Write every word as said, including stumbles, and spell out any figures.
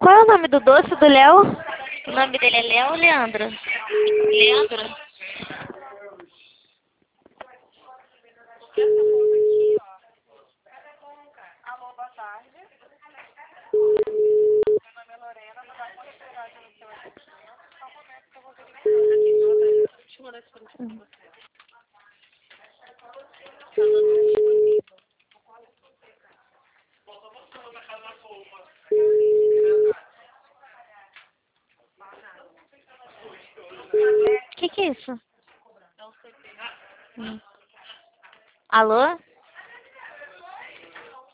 qual é o nome do doce do Léo? O nome dele é Léo ou Leandro? Leandro? Alô, boa tarde. Meu nome é Lorena, vou dar continuidade no seu atendimento. Só um momento que eu vou verificar. Deixa eu mandar esse para você. Falando disponível. O que que é isso? Hum. Alô?